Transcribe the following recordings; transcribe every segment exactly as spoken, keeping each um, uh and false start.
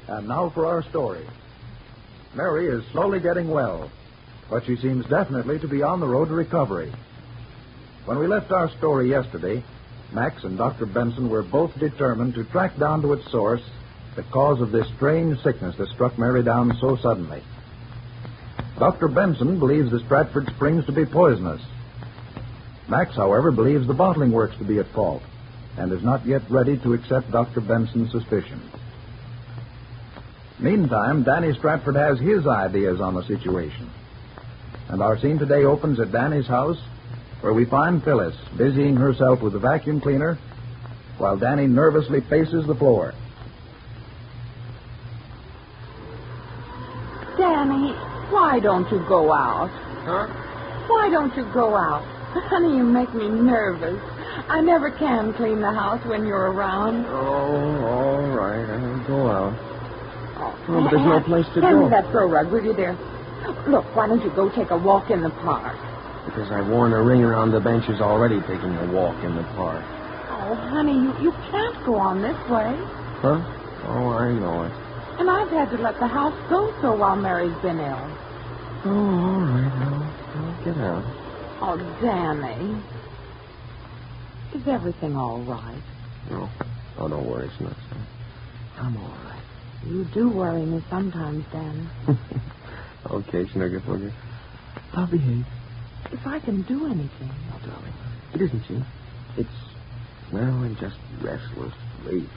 And now for our story. Mary is slowly getting well, but she seems definitely to be on the road to recovery. When we left our story yesterday, Max and Doctor Benson were both determined to track down to its source the cause of this strange sickness that struck Mary down so suddenly. Doctor Benson believes the Stratford Springs to be poisonous. Max, however, believes the bottling works to be at fault and is not yet ready to accept Doctor Benson's suspicions. Meantime, Danny Stratford has his ideas on the situation. And our scene today opens at Danny's house, where we find Phyllis busying herself with the vacuum cleaner while Danny nervously paces the floor. Danny, why don't you go out? Huh? Why don't you go out? Honey, you make me nervous. I never can clean the house when you're around. Oh, all right. I'll go out. Oh, Oh, but there's no place to Hand go. me that throw rug, will you, dear? Look, why don't you go take a walk in the park? Because I've worn a ring around the benches already taking a walk in the park. Oh, honey, you, you can't go on this way. Huh? Oh, I know it. And I've had to let the house go so while Mary's been ill. Oh, all right. I'll, I'll get out. Oh, Danny. Is everything all right? No. Oh, don't worry, it's not so. I'm all right. You do worry me sometimes, Danny. Okay, Snuggerfugger. I'll behave. If I can do anything. Oh, darling, it isn't you. It's, well, I'm just restless, lazy.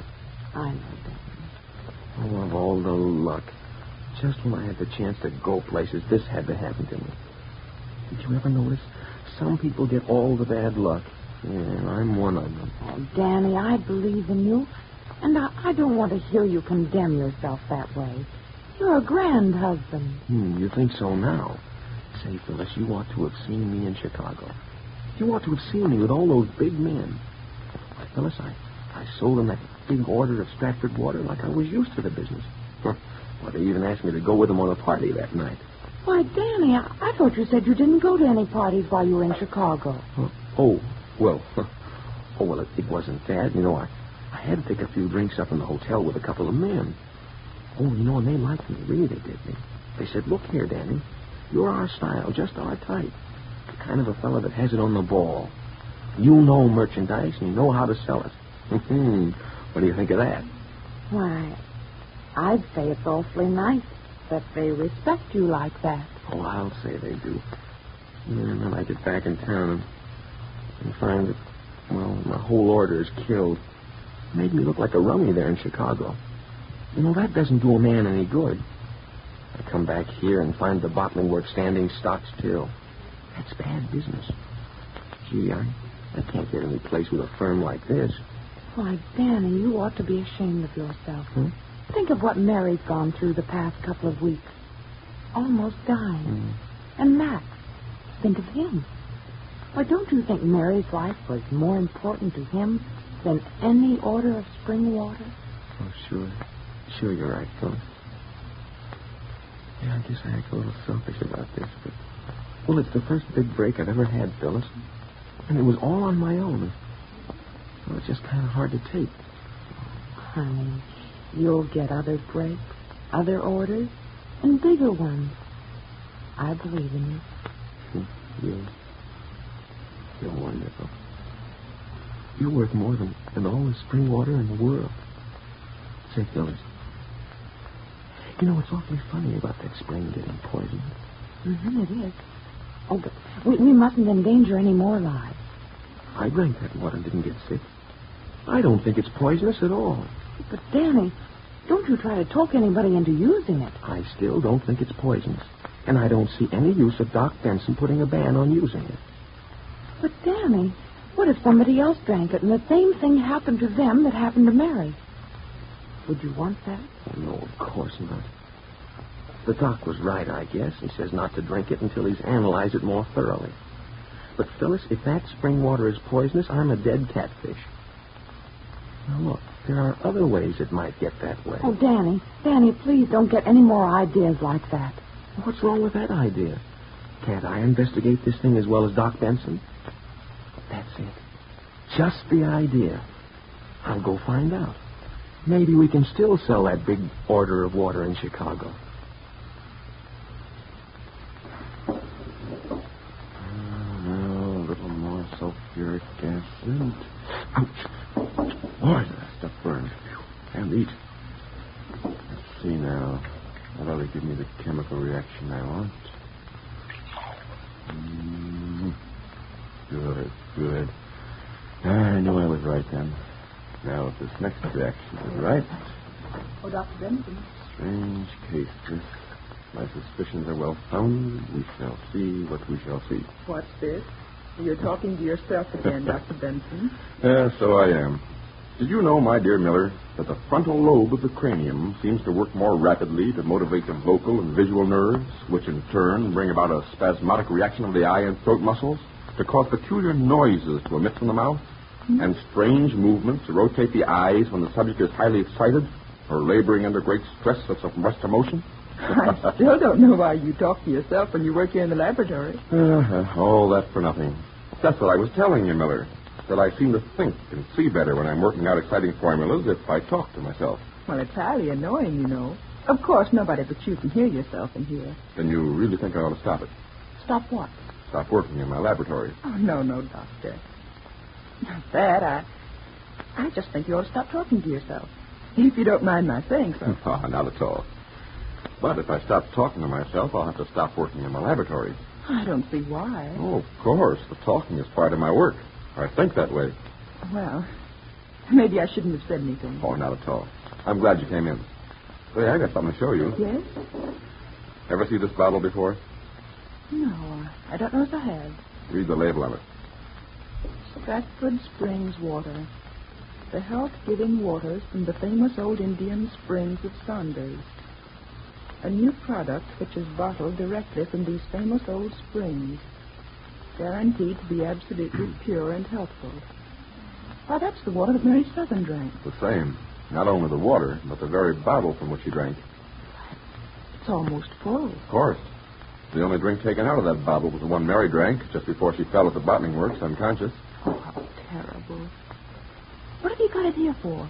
I know, Danny. Oh, of all the luck. Just when I had the chance to go places, this had to happen to me. Did you ever notice? Some people get all the bad luck. Yeah, I'm one of them. Oh, Danny, I believe in you. And I, I don't want to hear you condemn yourself that way. You're a grand husband. Hmm, you think so now? Say, Phyllis, you ought to have seen me in Chicago. You ought to have seen me with all those big men. Why, Phyllis, I, I sold them that big order of Stratford water like I was used to the business. Well, they even asked me to go with them on a party that night. Why, Danny, I, I thought you said you didn't go to any parties while you were in Chicago. Huh? Oh, well, oh, well, it, it wasn't that. You know, I, I had to take a few drinks up in the hotel with a couple of men. Oh, you know, and they liked me. Really, they did me. They said, look here, Danny. You're our style, just our type. The kind of a fellow that has it on the ball. You know merchandise and you know how to sell it. What do you think of that? Why, I'd say it's awfully nice that they respect you like that. Oh, I'll say they do. And then I get back in town and, and find that, well, my whole order is killed. Made me look like a rummy there in Chicago. You know, that doesn't do a man any good. I come back here and find the bottling works standing stock still. That's bad business. Gee, I, I can't get any place with a firm like this. Why, Danny, you ought to be ashamed of yourself. Hmm? Think of what Mary's gone through the past couple of weeks. Almost dying. Mm. And Max, think of him. Why, don't you think Mary's life was more important to him than any order of spring water? Oh, sure. Sure, you're right, Phyllis. Yeah, I guess I act a little selfish about this, but... Well, it's the first big break I've ever had, Phyllis. And it was all on my own. Well, it's just kind of hard to take. Honey, you'll get other breaks, other orders, and bigger ones. I believe in you. You're, you're wonderful. You're worth more than, than all the spring water in the world. Say, Phyllis, you know, it's awfully funny about that spring getting poisoned. Mm-hmm, it is. Oh, but we, we mustn't endanger any more lives. I drank that water and didn't get sick. I don't think it's poisonous at all. But, Danny, don't you try to talk anybody into using it. I still don't think it's poisonous. And I don't see any use of Doc Benson putting a ban on using it. But, Danny, what if somebody else drank it and the same thing happened to them that happened to Mary? Would you want that? Oh, no, of course not. The doc was right, I guess. He says not to drink it until he's analyzed it more thoroughly. But, Phyllis, if that spring water is poisonous, I'm a dead catfish. Now, look, there are other ways it might get that way. Oh, Danny, Danny, please don't get any more ideas like that. What's wrong with that idea? Can't I investigate this thing as well as Doc Benson? That's it. Just the idea. I'll go find out. maybe we can still sell that big order of water in Chicago. Oh, a little more sulfuric acid. Ouch. Boy, that stuff burns. Can't eat. Let's see now. That'll give me the chemical reaction I want. Mm, good, good. I knew I was right then. Now, if this next reaction is right... Oh, Doctor Benson. Strange case, this. My suspicions are well founded. We shall see what we shall see. What's this? You're talking to yourself again, Doctor Benson. Yeah, so I am. Did you know, my dear Miller, that the frontal lobe of the cranium seems to work more rapidly to motivate the vocal and visual nerves, which in turn bring about a spasmodic reaction of the eye and throat muscles, to cause peculiar noises to emit from the mouth, mm-hmm. and strange movements to rotate the eyes when the subject is highly excited or laboring under great stress of suppressed emotion? I still don't know why you talk to yourself when you work here in the laboratory. Uh, all that for nothing. That's what I was telling you, Miller. That I seem to think and see better when I'm working out exciting formulas if I talk to myself. Well, it's highly annoying, you know. Of course, nobody but you can hear yourself in here. Then you really think I ought to stop it? Stop what? Stop working in my laboratory. Oh, no, no, Doctor. Not that. I, I just think you ought to stop talking to yourself. If you don't mind my saying so. Oh, not at all. But if I stop talking to myself, I'll have to stop working in my laboratory. I don't see why. Oh, of course. The talking is part of my work. I think that way. Well, maybe I shouldn't have said anything. Oh, not at all. I'm glad you came in. Say, I got something to show you. Yes? Ever see this bottle before? No, I don't know if I have. Read the label on it. Stratford Springs Water. The health-giving waters from the famous old Indian springs of Saunders. A new product which is bottled directly from these famous old springs. Guaranteed to be absolutely pure and healthful. Why, that's the water that Mary Southern drank. The same. Not only the water, but the very bottle from which she drank. It's almost full. Of course. The only drink taken out of that bottle was the one Mary drank just before she fell at the bottling works unconscious. Oh, how terrible. What have you got it here for?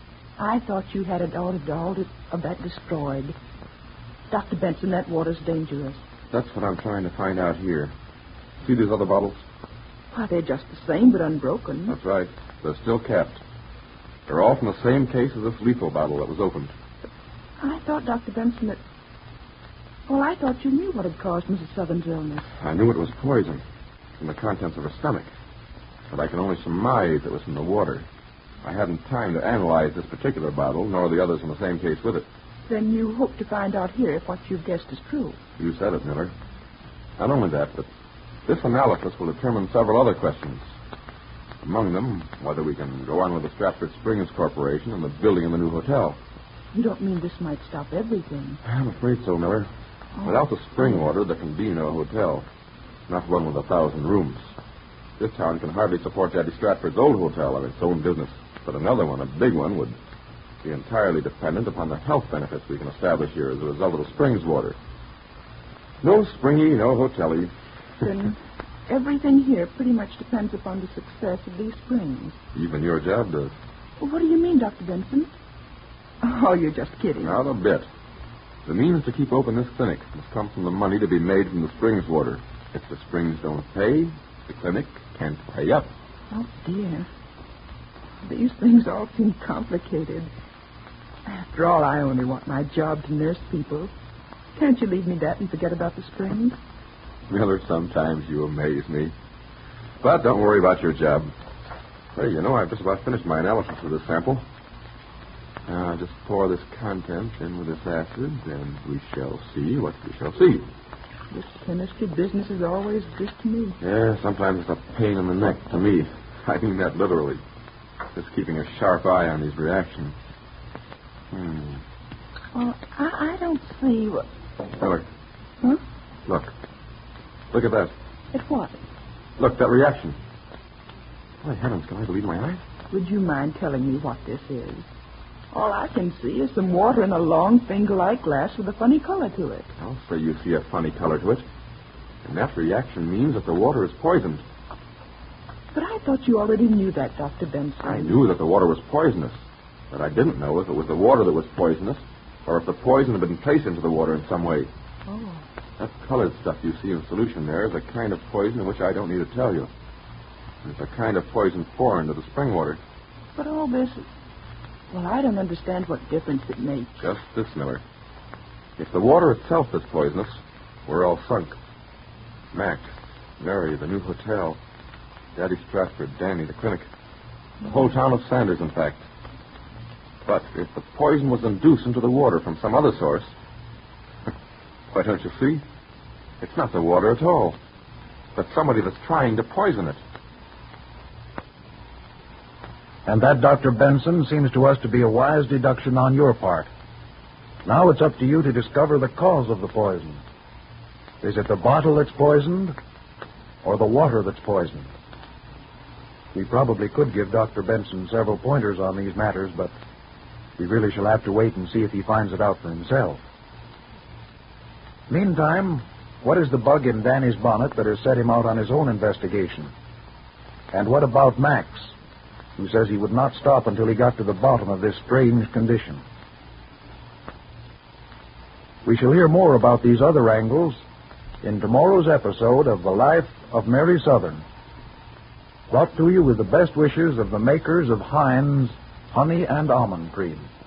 I thought you had it all, all of that destroyed. Doctor Benson, that water's dangerous. That's what I'm trying to find out here. See these other bottles? Why, they're just the same, but unbroken. That's right. They're still capped. They're all from the same case as this lethal bottle that was opened. I thought, Doctor Benson, that... Well, I thought you knew what had caused Missus Southern's illness. I knew it was poison from the contents of her stomach. But I can only surmise it was from the water. I hadn't time to analyze this particular bottle, nor the others in the same case with it. Then you hope to find out here if what you've guessed is true. You said it, Miller. Not only that, but this analysis will determine several other questions. Among them, whether we can go on with the Stratford Springs Corporation and the building of the new hotel. You don't mean this might stop everything? I'm afraid so, Miller. Oh. Without the spring water, there can be no hotel. Not one with a thousand rooms. This town can hardly support Daddy Stratford's old hotel on its own business. But another one, a big one, would be entirely dependent upon the health benefits we can establish here as a result of the springs water. No springy, no hotel-y. Then everything here pretty much depends upon the success of these springs. Even your job does. Well, what do you mean, Doctor Benson? Oh, you're just kidding. Not a bit. The means to keep open this clinic must come from the money to be made from the springs water. If the springs don't pay, the clinic can't pay up. Oh, dear. These things all seem complicated. After all, I only want my job to nurse people. Can't you leave me that and forget about the springs? Miller, sometimes you amaze me. But don't worry about your job. Hey, you know, I've just about finished my analysis of this sample. Now, just pour this content in with this acid, and we shall see what we shall see. This chemistry business is always good to me. Yeah, sometimes it's a pain in the neck to me. I mean that literally. Just keeping a sharp eye on these reactions. Hmm. Well, I, I don't see what... Miller. Huh? Look. Look at that. At what? Look, that reaction. My heavens, can I believe my eyes? Would you mind telling me what this is? All I can see is some water in a long finger-like glass with a funny color to it. I'll say you see a funny color to it. And that reaction means that the water is poisoned. But I thought you already knew that, Doctor Benson. I knew that the water was poisonous. But I didn't know if it was the water that was poisonous or if the poison had been placed into the water in some way. Oh. That colored stuff you see in solution there is a kind of poison in which I don't need to tell you. It's a kind of poison foreign to the spring water. But all this... Well, I don't understand what difference it makes. Just this, Miller. If the water itself is poisonous, we're all sunk. Mac, Mary, the new hotel, Daddy Stratford, Danny, the clinic. The whole town of Sanders, in fact. But if the poison was induced into the water from some other source, why, don't you see? It's not the water at all, but somebody that's trying to poison it. And that, Doctor Benson, seems to us to be a wise deduction on your part. Now it's up to you to discover the cause of the poison. Is it the bottle that's poisoned, or the water that's poisoned? We probably could give Doctor Benson several pointers on these matters, but we really shall have to wait and see if he finds it out for himself. Meantime, what is the bug in Danny's bonnet that has set him out on his own investigation? And what about Max, who says he would not stop until he got to the bottom of this strange condition? We shall hear more about these other angles in tomorrow's episode of The Life of Mary Southern, brought to you with the best wishes of the makers of Heinz Honey and Almond Cream.